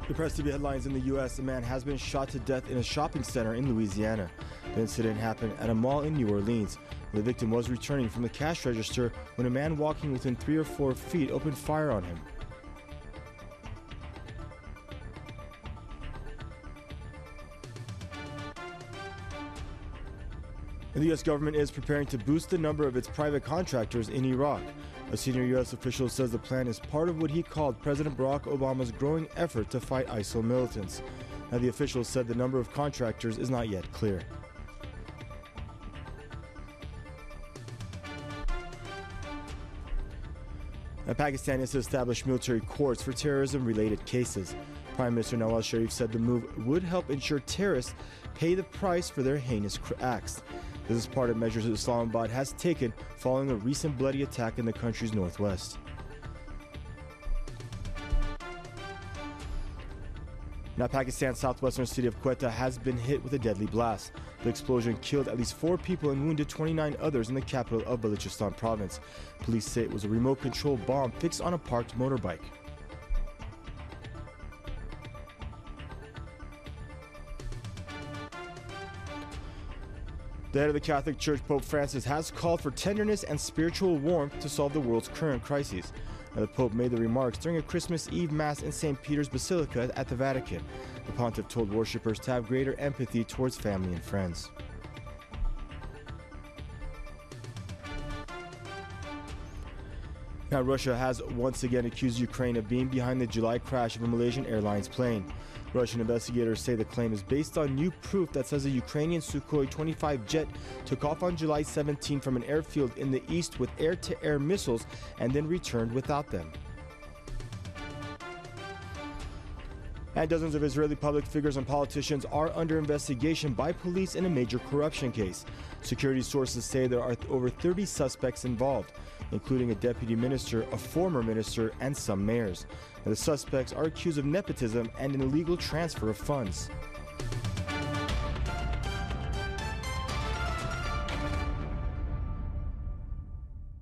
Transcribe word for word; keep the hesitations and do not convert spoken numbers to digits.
The Press T V headlines in the U S A man has been shot to death in a shopping center in Louisiana. The incident happened at a mall in New Orleans. The victim was returning from the cash register when a man walking within three or four feet opened fire on him. And the U S government is preparing to boost the number of its private contractors in Iraq. A senior U S official says the plan is part of what he called President Barack Obama's growing effort to fight ISIL militants. Now, the official said the number of contractors is not yet clear. Now, Pakistan is to establish military courts for terrorism-related cases. Prime Minister Nawaz Sharif said the move would help ensure terrorists pay the price for their heinous acts. This is part of measures that Islamabad has taken following a recent bloody attack in the country's northwest. Now, Pakistan's southwestern city of Quetta has been hit with a deadly blast. The explosion killed at least four people and wounded twenty-nine others in the capital of Balochistan province. Police say it was a remote-controlled bomb fixed on a parked motorbike. The head of the Catholic Church, Pope Francis, has called for tenderness and spiritual warmth to solve the world's current crises. Now, the Pope made the remarks during a Christmas Eve Mass in Saint Peter's Basilica at the Vatican. The pontiff told worshippers to have greater empathy towards family and friends. Now, Russia has once again accused Ukraine of being behind the July crash of a Malaysian Airlines plane. Russian investigators say the claim is based on new proof that says a Ukrainian Sukhoi twenty-five jet took off on July seventeenth from an airfield in the east with air-to-air missiles and then returned without them. And dozens of Israeli public figures and politicians are under investigation by police in a major corruption case. Security sources say there are over thirty suspects involved, including a deputy minister, a former minister, and some mayors. Now, the suspects are accused of nepotism and an illegal transfer of funds.